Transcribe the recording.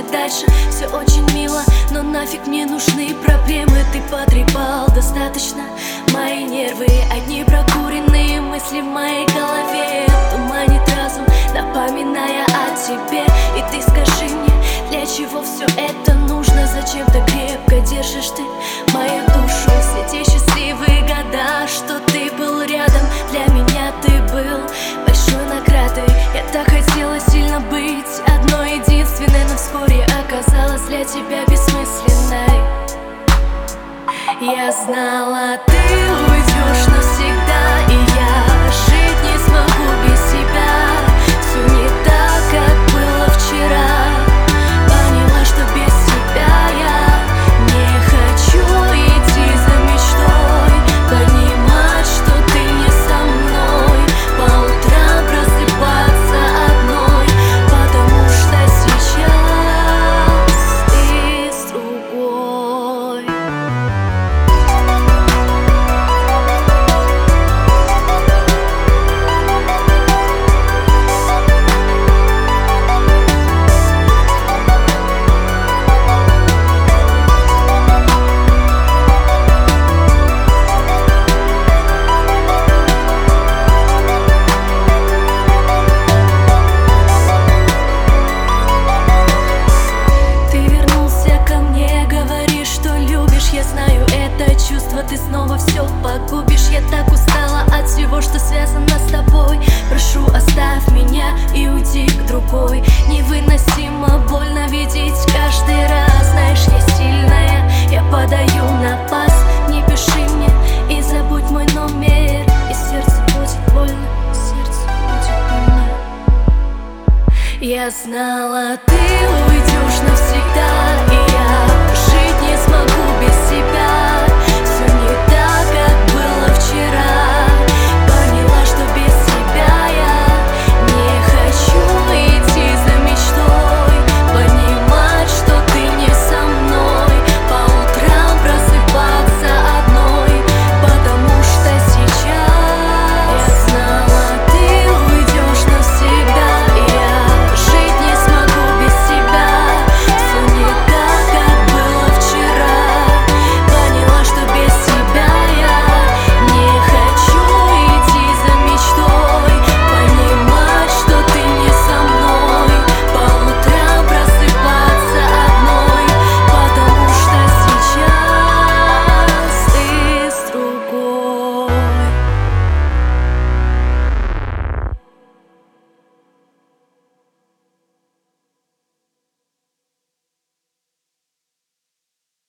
дальше, все очень мило, но нафиг мне нужны проблемы. Ты потрепал достаточно мои нервы, одни прокуренные мысли в моей голове туманит разум, напоминая о тебе. И ты скажи мне, для чего все это нужно? Зачем так крепко держишь ты мою душу? Все те счастливые года, что ты был рядом, для меня ты был большой наградой. Я так хотела сильно быть одной единственной, но вскоре оказалась для тебя бессмысленной. Я знала, ты уйдешь навсегда, и я жить не смогу без тебя. Все не так, как было вчера. Поняла, что без тебя я не хочу идти за мечтой, понимать, что ты не со мной, по утрам просыпаться одной, потому что сейчас ты с другой. Я знаю это чувство, ты снова все погубишь. Я так устала от всего, что связано с тобой. Прошу, оставь меня и уйди к другой. Невыносимо больно видеть каждый раз. Знаешь, я сильная, я подаю на пас. Не пиши мне и забудь мой номер, и сердце будет больно, сердце будет больно. Я знала, ты уйдешь навсегда, и я жить не смогу